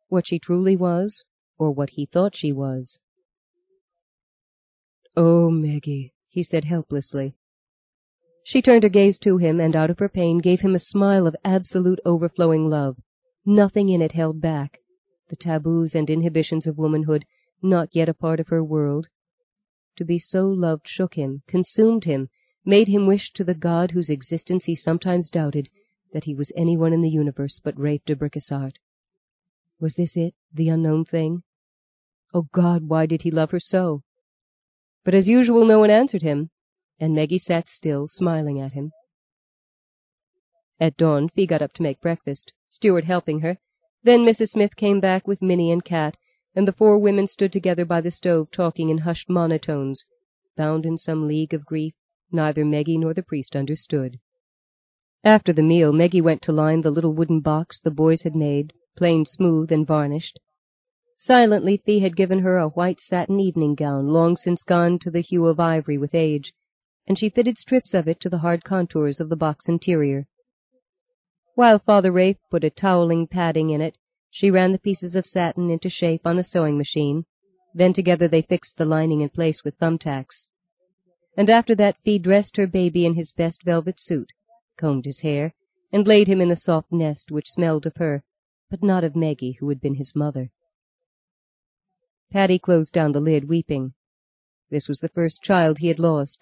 what she truly was, or what he thought she was. "Oh, Meggie," he said helplessly. She turned her gaze to him, and out of her pain gave him a smile of absolute overflowing love. Nothing in it held back. The taboos and inhibitions of womanhood, not yet a part of her world. To be so loved shook him, consumed him, made him wish to the God whose existence he sometimes doubted that he was anyone in the universe but Rafe de Bricassart. Was this it, the unknown thing? Oh God, why did he love her so? But as usual no one answered him, and Meggie sat still, smiling at him. At dawn, Fee got up to make breakfast, Stuart helping her. Then Mrs. Smith came back with Minnie and Kat, and the four women stood together by the stove talking in hushed monotones. Bound in some league of grief, neither Meggie nor the priest understood. After the meal, Meggie went to line the little wooden box the boys had made, planed smooth and varnished. Silently, Fee had given her a white satin evening gown, long since gone to the hue of ivory with age, and she fitted strips of it to the hard contours of the box interior. While Father Rafe put a toweling padding in it, she ran the pieces of satin into shape on the sewing machine. Then together they fixed the lining in place with thumbtacks. And after that Fee dressed her baby in his best velvet suit, combed his hair, and laid him in the soft nest which smelled of her, but not of Meggie, who had been his mother. Paddy closed down the lid, weeping. This was the first child he had lost.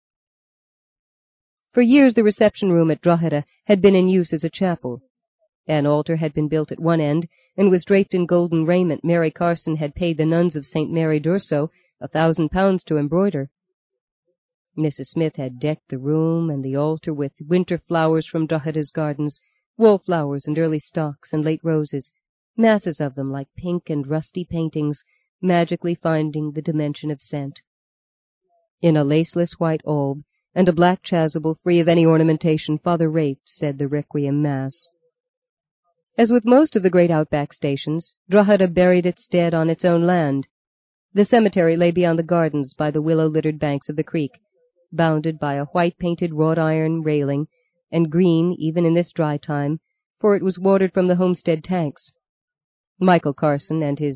For years the reception room at Drogheda had been in use as a chapel. An altar had been built at one end, and was draped in golden raiment Mary Carson had paid the nuns of St. Mary d'Urso £1,000 to embroider. Mrs. Smith had decked the room and the altar with winter flowers from Drogheda's gardens, wallflowers and early stocks and late roses, masses of them like pink and rusty paintings, magically finding the dimension of scent. In a laceless white alb and a black chasuble free of any ornamentation, Father Rafe said the Requiem Mass. As with most of the great outback stations, Drogheda buried its dead on its own land. The cemetery lay beyond the gardens by the willow-littered banks of the creek, bounded by a white-painted wrought-iron railing, and green even in this dry time, for it was watered from the homestead tanks. Michael Carson and his